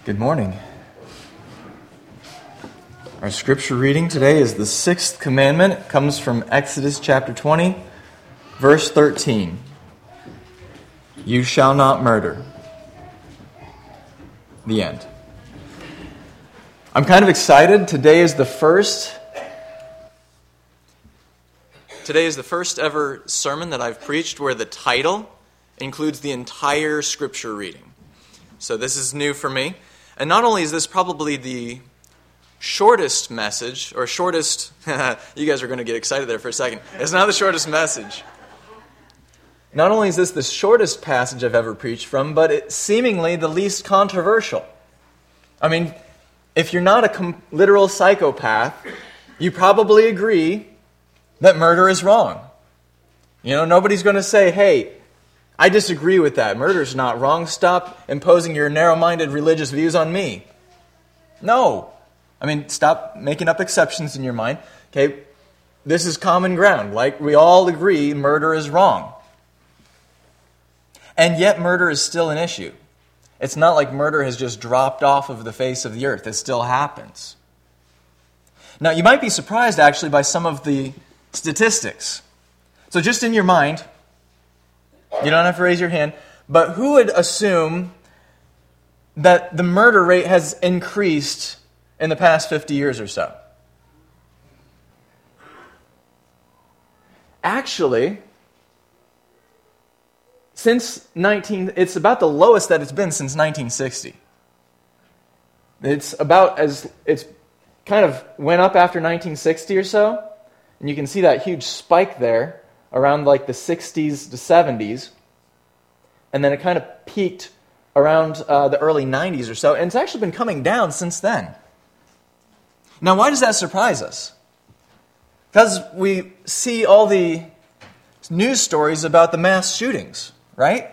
Good morning. Our scripture reading today is the sixth commandment. It comes from Exodus chapter 20, verse 13. You shall not murder. The end. I'm kind of excited. Today is the first ever sermon that I've preached where the title includes the entire scripture reading. So this is new for me. And not only is this probably the shortest message, or shortest, you guys are going to get excited there for a second. It's not the shortest message. Not only is this the shortest passage I've ever preached from, but it's seemingly the least controversial. I mean, if you're not a literal psychopath, you probably agree that murder is wrong. You know, nobody's going to say, hey, I disagree with that. Murder's not wrong. Stop imposing your narrow-minded religious views on me. No. I mean, stop making up exceptions in your mind. Okay, this is common ground. Like, we all agree murder is wrong. And yet murder is still an issue. It's not like murder has just dropped off of the face of the earth. It still happens. Now, you might be surprised, actually, by some of the statistics. So just in your mind, you don't have to raise your hand, but who would assume that the murder rate has increased in the past 50 years or so? Actually, it's about the lowest that it's been since 1960. It's kind of went up after 1960 or so, and you can see that huge spike there around like the 60s to 70s, and then it kind of peaked around the early 90s or so, and it's actually been coming down since then. Now, why does that surprise us? Because we see all the news stories about the mass shootings, right?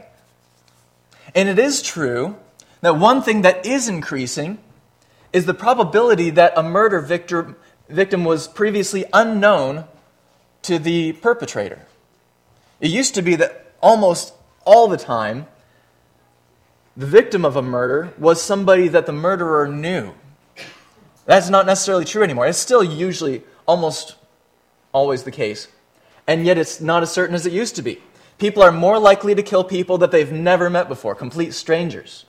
And it is true that one thing that is increasing is the probability that a murder victim was previously unknown to the perpetrator. It used to be that almost all the time, the victim of a murder was somebody that the murderer knew. That's not necessarily true anymore. It's still usually almost always the case. And yet it's not as certain as it used to be. People are more likely to kill people that they've never met before, complete strangers.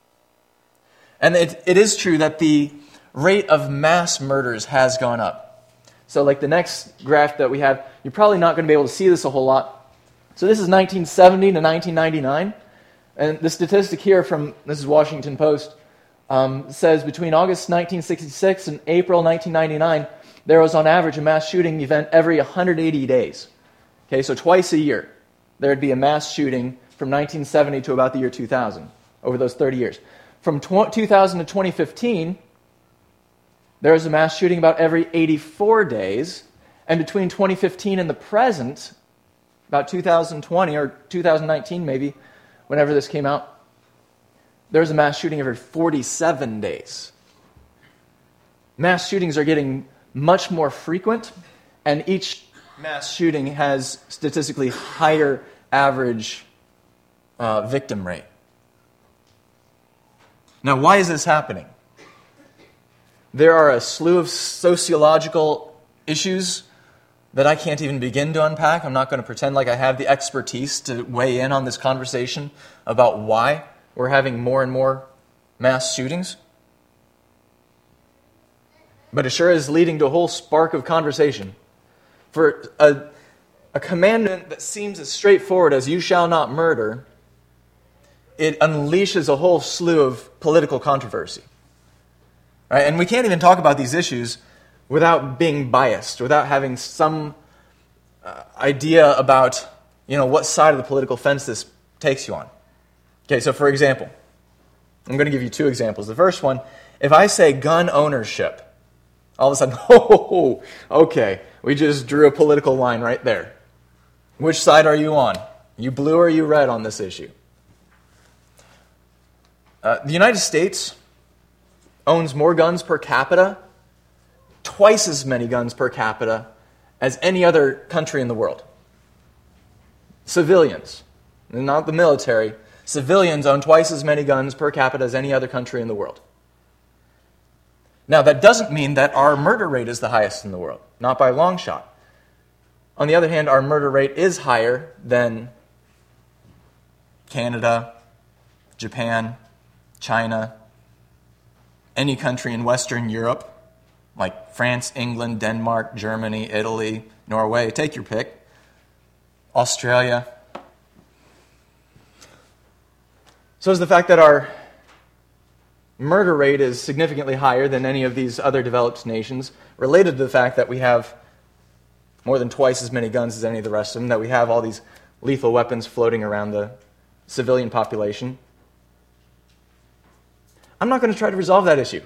And it is true that the rate of mass murders has gone up. So like the next graph that we have, you're probably not going to be able to see this a whole lot. So this is 1970 to 1999. And the statistic here this is Washington Post, says between August 1966 and April 1999, there was on average a mass shooting event every 180 days. Okay, so twice a year, there would be a mass shooting from 1970 to about the year 2000, over those 30 years. From 2000 to 2015, there was a mass shooting about every 84 days, and between 2015 and the present, about 2020 or 2019 maybe, whenever this came out, there was a mass shooting every 47 days. Mass shootings are getting much more frequent, and each mass shooting has statistically higher average victim rate. Now, why is this happening? There are a slew of sociological issues that I can't even begin to unpack. I'm not going to pretend like I have the expertise to weigh in on this conversation about why we're having more and more mass shootings. But it sure is leading to a whole spark of conversation. For a commandment that seems as straightforward as you shall not murder, it unleashes a whole slew of political controversy. Right? And we can't even talk about these issues without being biased, without having some idea about, what side of the political fence this takes you on. Okay, so for example, I'm going to give you two examples. The first one, if I say gun ownership, all of a sudden, okay, we just drew a political line right there. Which side are you on? You blue or you red on this issue? The United States owns more guns per capita, twice as many guns per capita as any other country in the world. Civilians, not the military, civilians own twice as many guns per capita as any other country in the world. Now, that doesn't mean that our murder rate is the highest in the world, not by a long shot. On the other hand, our murder rate is higher than Canada, Japan, China, any country in Western Europe, like France, England, Denmark, Germany, Italy, Norway, take your pick, Australia. So is the fact that our murder rate is significantly higher than any of these other developed nations related to the fact that we have more than twice as many guns as any of the rest of them, that we have all these lethal weapons floating around the civilian population? I'm not going to try to resolve that issue.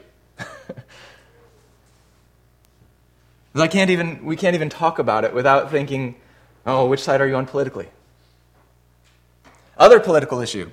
We can't even talk about it without thinking, oh, which side are you on politically? Other political issue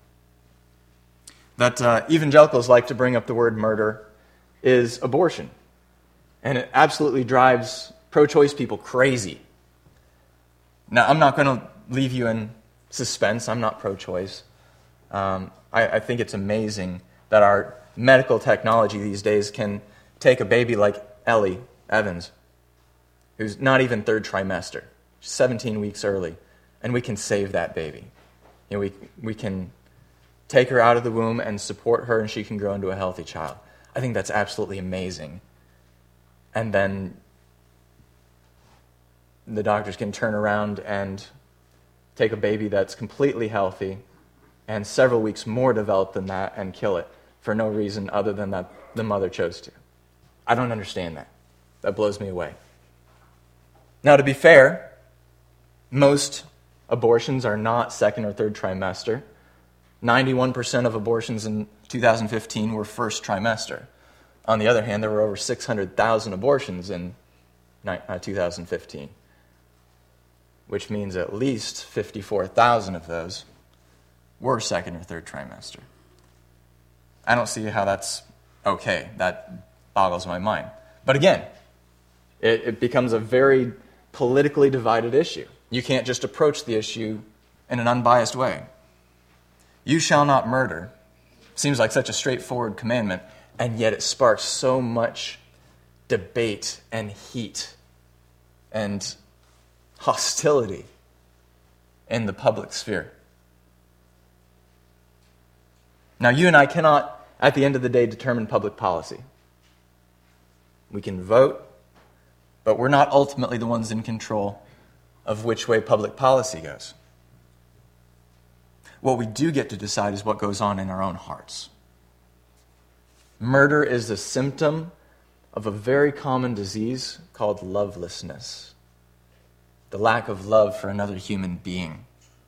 that evangelicals like to bring up the word murder is abortion. And it absolutely drives pro-choice people crazy. Now, I'm not going to leave you in suspense. I'm not pro-choice. I think it's amazing that our medical technology these days can take a baby like Ellie Evans, who's not even third trimester, 17 weeks early, and we can save that baby. We can take her out of the womb and support her, and she can grow into a healthy child. I think that's absolutely amazing. And then the doctors can turn around and take a baby that's completely healthy and several weeks more developed than that and kill it for no reason other than that the mother chose to. I don't understand that. That blows me away. Now, to be fair, most abortions are not second or third trimester. 91% of abortions in 2015 were first trimester. On the other hand, there were over 600,000 abortions in 2015, which means at least 54,000 of those were second or third trimester. I don't see how that's okay. That boggles my mind. But again, it becomes a very politically divided issue. You can't just approach the issue in an unbiased way. You shall not murder seems like such a straightforward commandment, and yet it sparks so much debate and heat and hostility in the public sphere. Now, you and I cannot, at the end of the day, determine public policy. We can vote, but we're not ultimately the ones in control of which way public policy goes. What we do get to decide is what goes on in our own hearts. Murder is a symptom of a very common disease called lovelessness, the lack of love for another human being.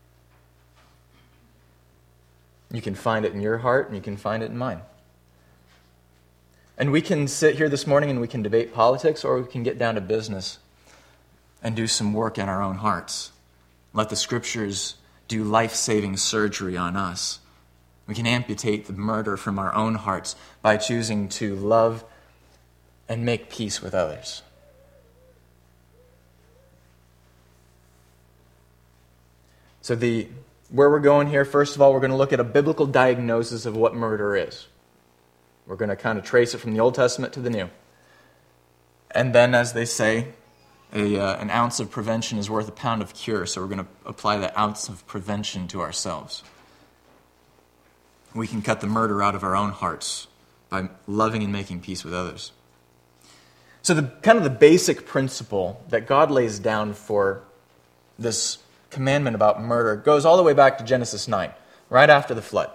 You can find it in your heart, and you can find it in mine. And we can sit here this morning and we can debate politics, or we can get down to business and do some work in our own hearts. Let the Scriptures do life-saving surgery on us. We can amputate the murder from our own hearts by choosing to love and make peace with others. So where we're going here, first of all, we're going to look at a biblical diagnosis of what murder is. We're going to kind of trace it from the Old Testament to the New. And then, as they say, an ounce of prevention is worth a pound of cure, so we're going to apply that ounce of prevention to ourselves. We can cut the murder out of our own hearts by loving and making peace with others. So the basic principle that God lays down for this commandment about murder goes all the way back to Genesis 9, right after the flood.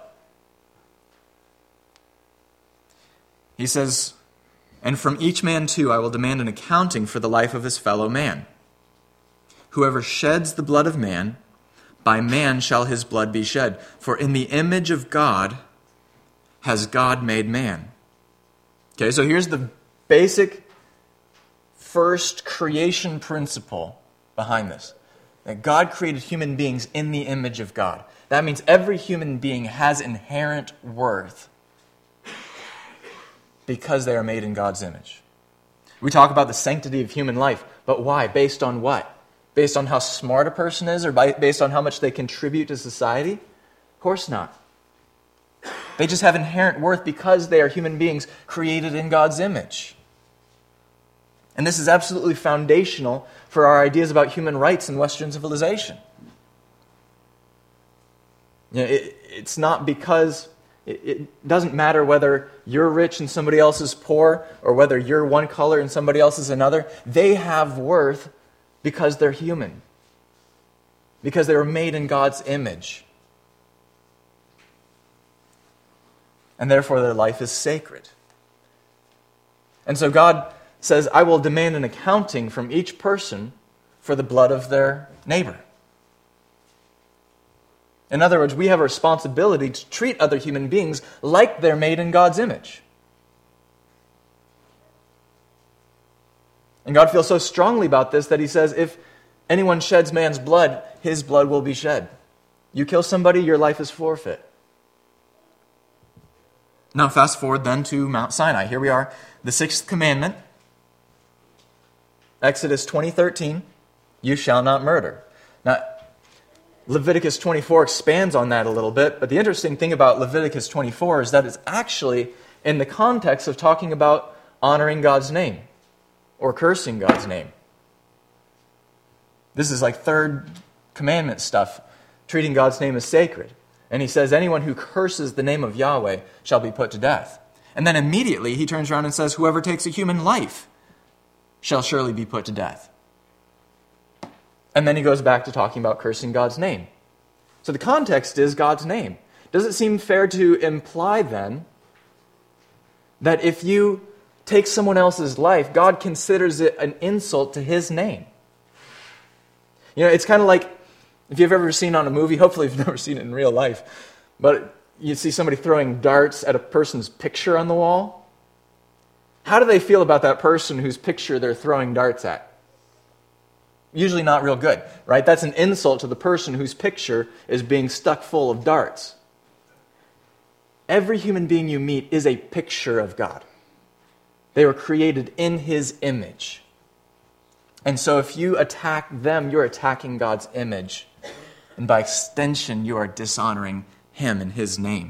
He says, "And from each man too I will demand an accounting for the life of his fellow man. Whoever sheds the blood of man, by man shall his blood be shed. For in the image of God has God made man." Okay, so here's the basic first creation principle behind this. That God created human beings in the image of God. That means every human being has inherent worth because they are made in God's image. We talk about the sanctity of human life, but why? Based on what? Based on how smart a person is, or based on how much they contribute to society? Of course not. They just have inherent worth because they are human beings created in God's image. And this is absolutely foundational for our ideas about human rights in Western civilization. It's not because it doesn't matter whether you're rich and somebody else is poor, or whether you're one color and somebody else is another. They have worth because they're human, because they were made in God's image. And therefore their life is sacred. And so God says, I will demand an accounting from each person for the blood of their neighbor. In other words, we have a responsibility to treat other human beings like they're made in God's image. And God feels so strongly about this that he says, if anyone sheds man's blood, his blood will be shed. You kill somebody, your life is forfeit. Now fast forward then to Mount Sinai. Here we are, the sixth commandment. Exodus 20:13, you shall not murder. Now, Leviticus 24 expands on that a little bit, but the interesting thing about Leviticus 24 is that it's actually in the context of talking about honoring God's name or cursing God's name. This is like third commandment stuff, treating God's name as sacred. And he says, anyone who curses the name of Yahweh shall be put to death. And then immediately he turns around and says, whoever takes a human life shall surely be put to death. And then he goes back to talking about cursing God's name. So the context is God's name. Does it seem fair to imply then that if you take someone else's life, God considers it an insult to his name? You know, it's kind of like if you've ever seen on a movie, hopefully you've never seen it in real life, but you see somebody throwing darts at a person's picture on the wall. How do they feel about that person whose picture they're throwing darts at? Usually not real good, right? That's an insult to the person whose picture is being stuck full of darts. Every human being you meet is a picture of God. They were created in his image. And so if you attack them, you're attacking God's image. And by extension, you are dishonoring him and his name.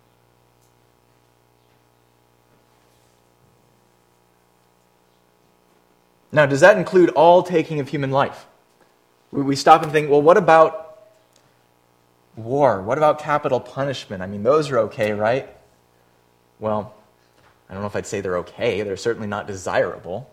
Now, does that include all taking of human life? We stop and think, well, what about war? What about capital punishment? I mean, those are okay, right? Well, I don't know if I'd say they're okay. They're certainly not desirable.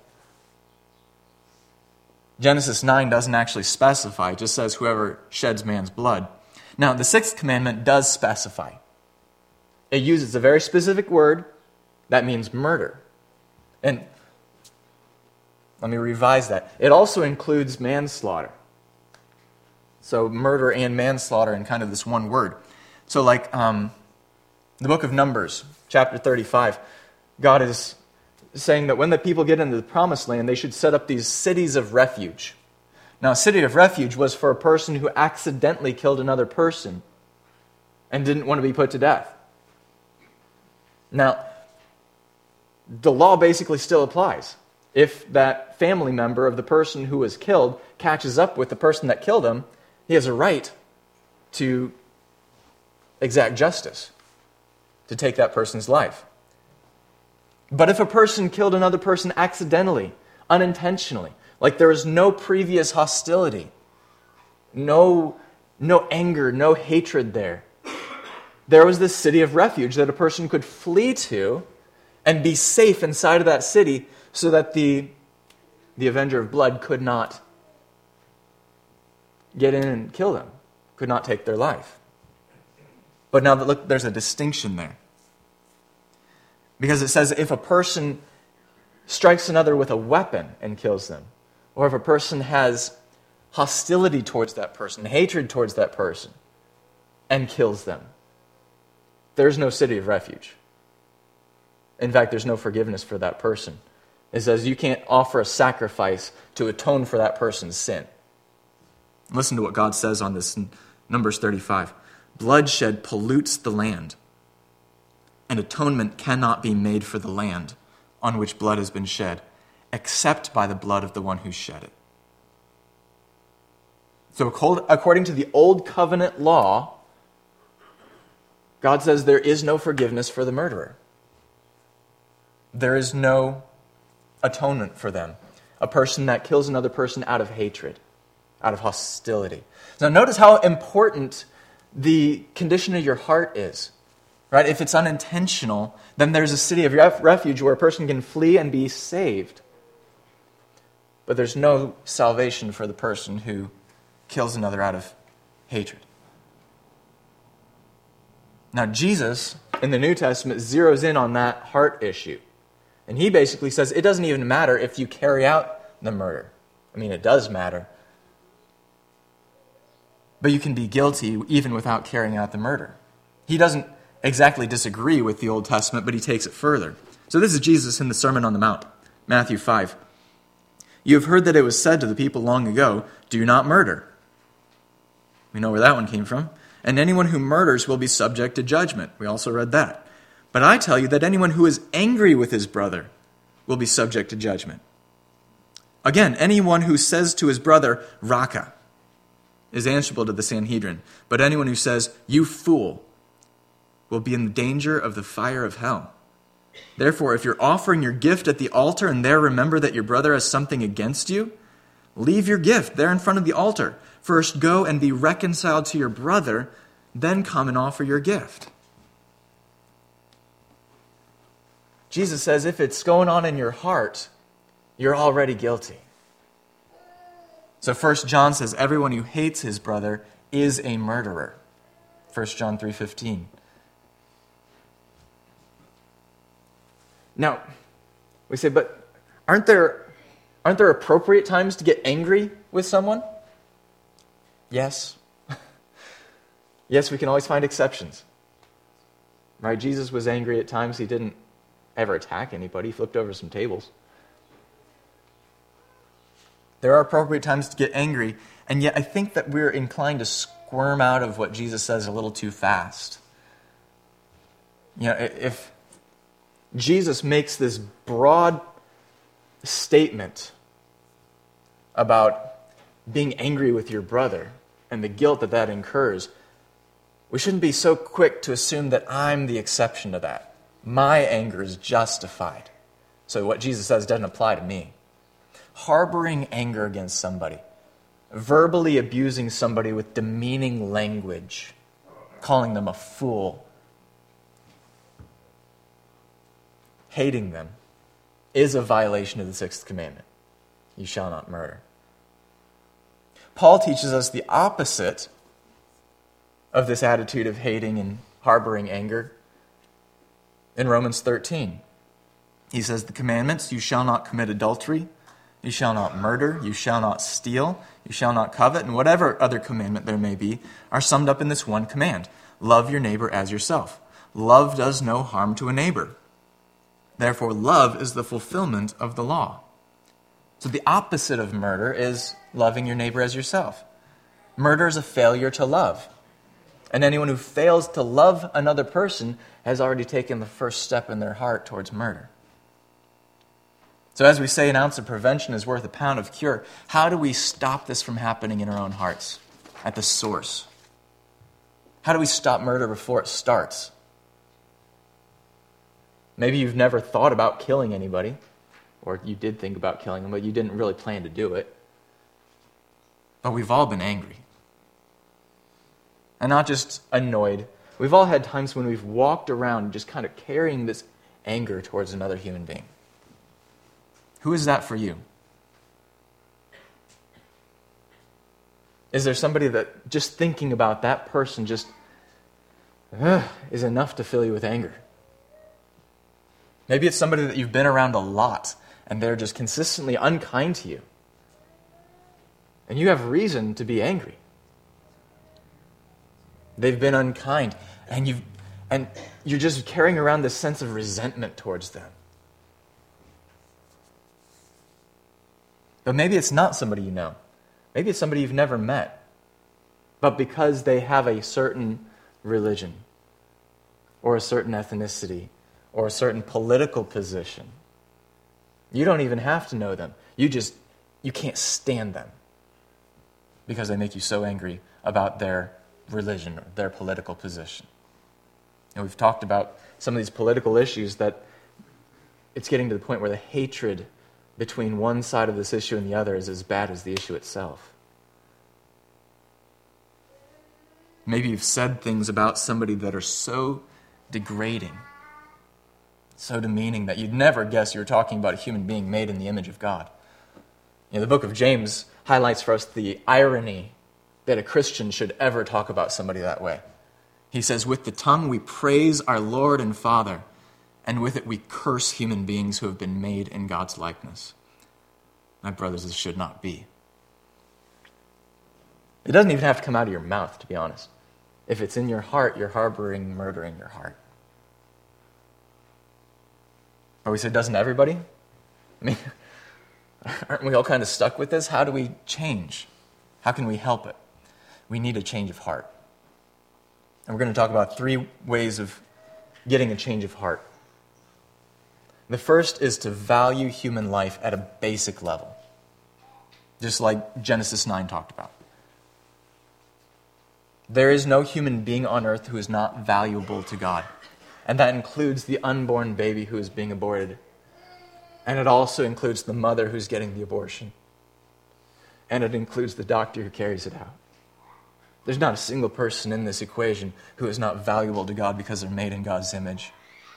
Genesis 9 doesn't actually specify. It just says whoever sheds man's blood. Now, the sixth commandment does specify. It uses a very specific word that means murder. And let me revise that. It also includes manslaughter. So murder and manslaughter in kind of this one word. So like the book of Numbers, chapter 35, God is saying that when the people get into the promised land, they should set up these cities of refuge. Now, a city of refuge was for a person who accidentally killed another person and didn't want to be put to death. Now, the law basically still applies. If that family member of the person who was killed catches up with the person that killed him, he has a right to exact justice, to take that person's life. But if a person killed another person accidentally, unintentionally, like there was no previous hostility, no anger, no hatred there was this city of refuge that a person could flee to and be safe inside of that city so that the avenger of blood could not get in and kill them, could not take their life. But now, look, there's a distinction there. Because it says if a person strikes another with a weapon and kills them, or if a person has hostility towards that person, hatred towards that person, and kills them, there's no city of refuge. In fact, there's no forgiveness for that person. It says you can't offer a sacrifice to atone for that person's sin. Listen to what God says on this in Numbers 35. Bloodshed pollutes the land, and atonement cannot be made for the land on which blood has been shed, except by the blood of the one who shed it. So according to the Old Covenant law, God says there is no forgiveness for the murderer. There is no atonement for them. A person that kills another person out of hatred, out of hostility. Now notice how important the condition of your heart is. Right? If it's unintentional, then there's a city of refuge where a person can flee and be saved. But there's no salvation for the person who kills another out of hatred. Now, Jesus, in the New Testament, zeroes in on that heart issue. And he basically says it doesn't even matter if you carry out the murder. I mean, it does matter. But you can be guilty even without carrying out the murder. He doesn't exactly disagree with the Old Testament, but he takes it further. So this is Jesus in the Sermon on the Mount, Matthew 5. You have heard that it was said to the people long ago, do not murder. We know where that one came from. And anyone who murders will be subject to judgment. We also read that. But I tell you that anyone who is angry with his brother will be subject to judgment. Again, anyone who says to his brother, Raka, is answerable to the Sanhedrin. But anyone who says, you fool, will be in the danger of the fire of hell. Therefore, if you're offering your gift at the altar and there remember that your brother has something against you, leave your gift there in front of the altar. First go and be reconciled to your brother, then come and offer your gift. Jesus says if it's going on in your heart, you're already guilty. So 1 John says everyone who hates his brother is a murderer. 1 John 3:15. Now, we say, but aren't there appropriate times to get angry with someone? Yes. Yes, we can always find exceptions. Right? Jesus was angry at times. He didn't ever attack anybody. He flipped over some tables. There are appropriate times to get angry, and yet I think that we're inclined to squirm out of what Jesus says a little too fast. You know, if Jesus makes this broad statement about being angry with your brother and the guilt that incurs, we shouldn't be so quick to assume that I'm the exception to that. My anger is justified. So what Jesus says doesn't apply to me. Harboring anger against somebody, verbally abusing somebody with demeaning language, calling them a fool, hating them, is a violation of the sixth commandment. You shall not murder. Paul teaches us the opposite of this attitude of hating and harboring anger in Romans 13. He says the commandments, you shall not commit adultery, you shall not murder, you shall not steal, you shall not covet, and whatever other commandment there may be, are summed up in this one command. Love your neighbor as yourself. Love does no harm to a neighbor. Therefore, love is the fulfillment of the law. So the opposite of murder is loving your neighbor as yourself. Murder is a failure to love. And anyone who fails to love another person has already taken the first step in their heart towards murder. So as we say, an ounce of prevention is worth a pound of cure. How do we stop this from happening in our own hearts at the source? How do we stop murder before it starts? Maybe you've never thought about killing anybody, or you did think about killing them, but you didn't really plan to do it. But we've all been angry. And not just annoyed. We've all had times when we've walked around just kind of carrying this anger towards another human being. Who is that for you? Is there somebody that just thinking about that person just is enough to fill you with anger? Maybe it's somebody that you've been around a lot and they're just consistently unkind to you. And you have reason to be angry. They've been unkind and you're just carrying around this sense of resentment towards them. But maybe it's not somebody you know. Maybe it's somebody you've never met. But because they have a certain religion, or a certain ethnicity, or a certain political position, you don't even have to know them. You can't stand them because they make you so angry about their religion or their political position. And we've talked about some of these political issues that it's getting to the point where the hatred between one side of this issue and the other is as bad as the issue itself. Maybe you've said things about somebody that are so degrading, so demeaning that you'd never guess you were talking about a human being made in the image of God. The book of James highlights for us the irony that a Christian should ever talk about somebody that way. He says, with the tongue we praise our Lord and Father, and with it we curse human beings who have been made in God's likeness. My brothers, this should not be. It doesn't even have to come out of your mouth, to be honest. If it's in your heart, you're harboring murder in your heart. Or we say, doesn't everybody? I mean, aren't we all kind of stuck with this? How do we change? How can we help it? We need a change of heart. And we're going to talk about 3 ways of getting a change of heart. The first is to value human life at a basic level, just like Genesis 9 talked about. There is no human being on earth who is not valuable to God. And that includes the unborn baby who is being aborted. And it also includes the mother who's getting the abortion. And it includes the doctor who carries it out. There's not a single person in this equation who is not valuable to God because they're made in God's image.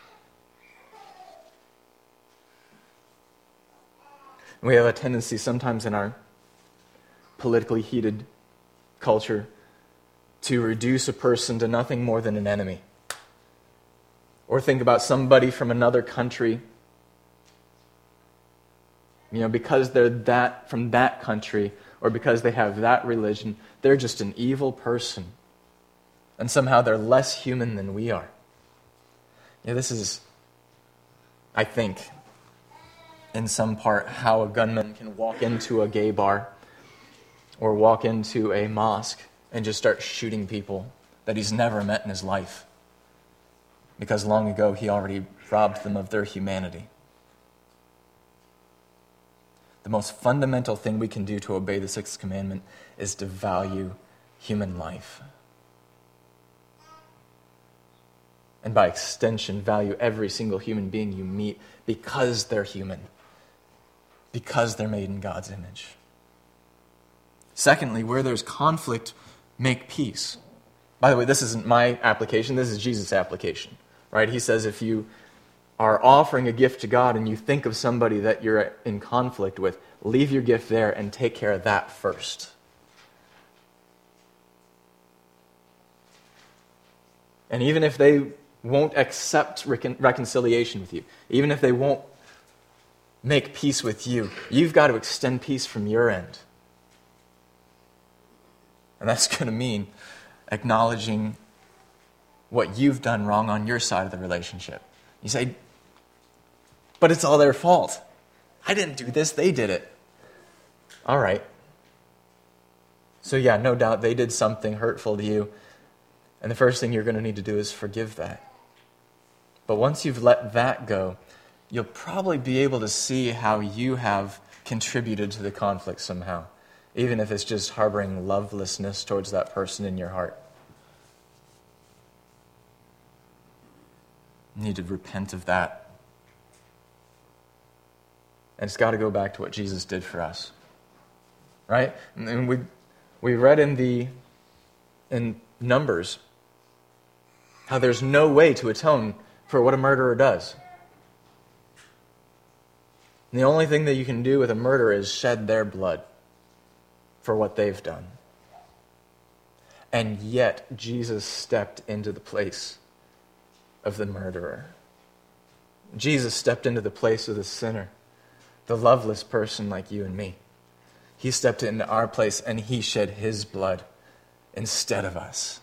We have a tendency sometimes in our politically heated culture to reduce a person to nothing more than an enemy. Or think about somebody from another country. Because they're from that country, or because they have that religion, they're just an evil person. And somehow they're less human than we are. This is, I think, in some part, how a gunman can walk into a gay bar or walk into a mosque and just start shooting people that he's never met in his life. Because long ago he already robbed them of their humanity. The most fundamental thing we can do to obey the 6th commandment is to value human life. And by extension, value every single human being you meet because they're human. Because they're made in God's image. Secondly, where there's conflict, make peace. By the way, this isn't my application, this is Jesus' application. Right? He says if you are offering a gift to God and you think of somebody that you're in conflict with, leave your gift there and take care of that first. And even if they won't accept reconciliation with you, even if they won't make peace with you, you've got to extend peace from your end. And that's going to mean acknowledging what you've done wrong on your side of the relationship. You say, but it's all their fault. I didn't do this, they did it. All right. So yeah, no doubt they did something hurtful to you. And the first thing you're going to need to do is forgive that. But once you've let that go, you'll probably be able to see how you have contributed to the conflict somehow, even if it's just harboring lovelessness towards that person in your heart. You need to repent of that. And it's got to go back to what Jesus did for us. Right? And we read in Numbers how there's no way to atone for what a murderer does. And the only thing that you can do with a murderer is shed their blood for what they've done. And yet, Jesus stepped into the place of the murderer. Jesus stepped into the place of the sinner, the loveless person like you and me. He stepped into our place and he shed his blood instead of us.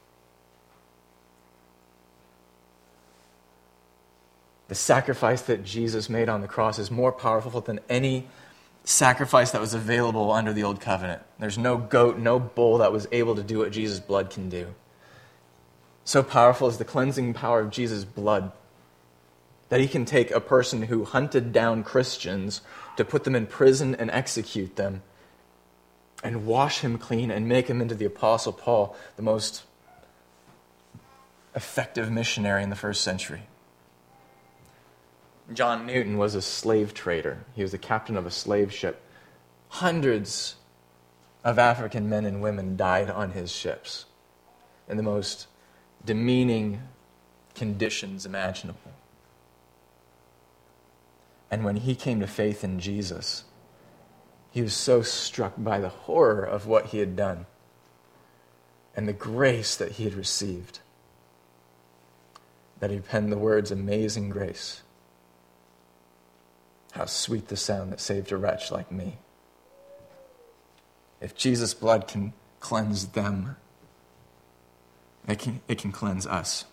The sacrifice that Jesus made on the cross is more powerful than any sacrifice that was available under the old covenant. There's no goat, no bull that was able to do what Jesus' blood can do. So powerful is the cleansing power of Jesus' blood that he can take a person who hunted down Christians to put them in prison and execute them and wash him clean and make him into the Apostle Paul, the most effective missionary in the first century. John Newton was a slave trader. He was the captain of a slave ship. Hundreds of African men and women died on his ships in the most demeaning conditions imaginable. And when he came to faith in Jesus, he was so struck by the horror of what he had done and the grace that he had received that he penned the words, "Amazing grace. How sweet the sound that saved a wretch like me." If Jesus' blood can cleanse them, it can cleanse us.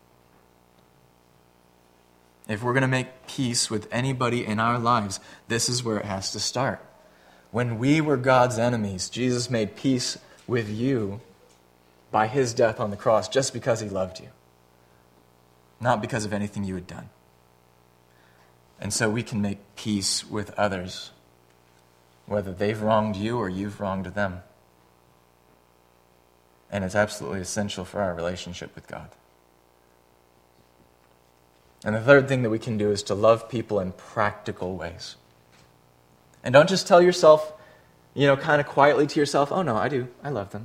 If we're going to make peace with anybody in our lives, this is where it has to start. When we were God's enemies, Jesus made peace with you by his death on the cross just because he loved you, not because of anything you had done. And so we can make peace with others, whether they've wronged you or you've wronged them. And it's absolutely essential for our relationship with God. And the third thing that we can do is to love people in practical ways. And don't just tell yourself, kind of quietly to yourself, "Oh no, I do. I love them."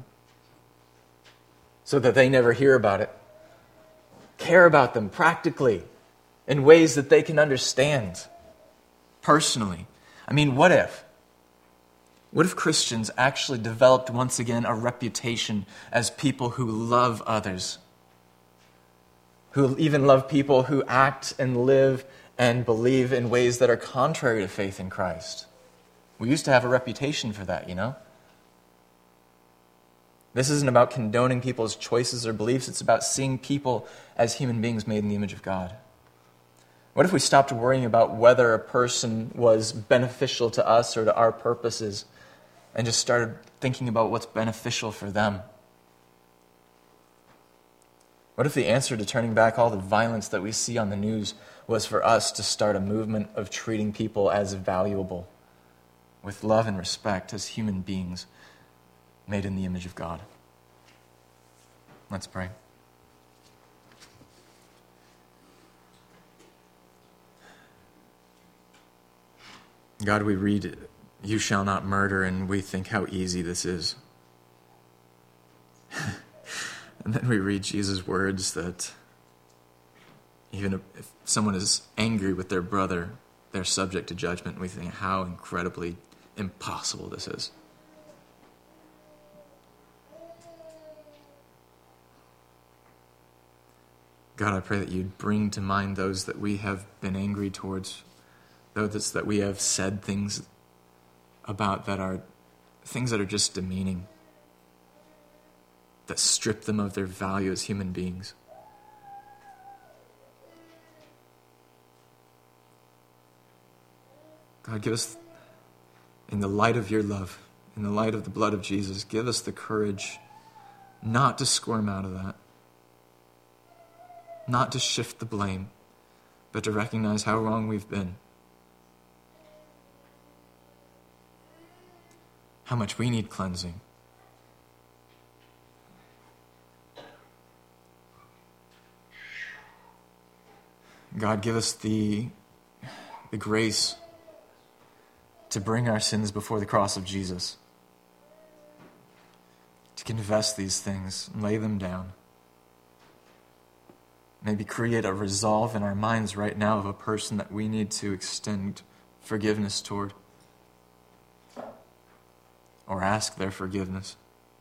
So that they never hear about it. Care about them practically in ways that they can understand personally. I mean, what if Christians actually developed once again a reputation as people who love others? Who even love people who act and live and believe in ways that are contrary to faith in Christ. We used to have a reputation for that, This isn't about condoning people's choices or beliefs. It's about seeing people as human beings made in the image of God. What if we stopped worrying about whether a person was beneficial to us or to our purposes and just started thinking about what's beneficial for them? What if the answer to turning back all the violence that we see on the news was for us to start a movement of treating people as valuable, with love and respect as human beings made in the image of God? Let's pray. God, we read, "You shall not murder," and we think how easy this is. And then we read Jesus' words that even if someone is angry with their brother, they're subject to judgment. We think how incredibly impossible this is. God, I pray that you'd bring to mind those that we have been angry towards, those that we have said things about that are things that are just demeaning, that strip them of their value as human beings. God, give us, in the light of your love, in the light of the blood of Jesus, give us the courage not to squirm out of that, not to shift the blame, but to recognize how wrong we've been, how much we need cleansing. God, give us the grace to bring our sins before the cross of Jesus, to confess these things and lay them down. Maybe create a resolve in our minds right now of a person that we need to extend forgiveness toward, or ask their forgiveness.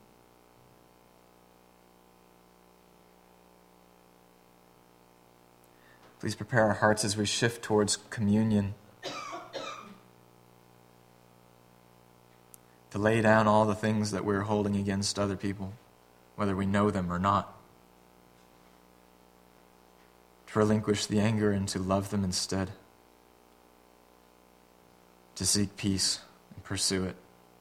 Please prepare our hearts as we shift towards communion, to lay down all the things that we're holding against other people, whether we know them or not, to relinquish the anger and to love them instead, to seek peace and pursue it.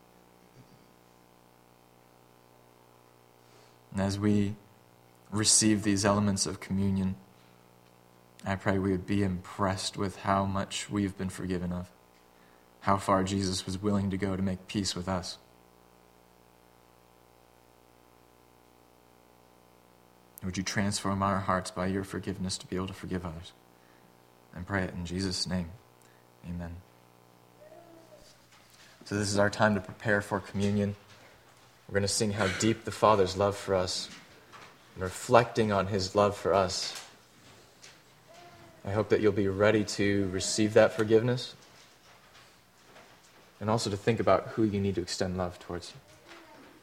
And as we receive these elements of communion, I pray we would be impressed with how much we've been forgiven of, how far Jesus was willing to go to make peace with us. Would you transform our hearts by your forgiveness to be able to forgive others? And pray it in Jesus' name. Amen. So this is our time to prepare for communion. We're going to sing how deep the Father's love for us and reflecting on his love for us. I hope that you'll be ready to receive that forgiveness and also to think about who you need to extend love towards.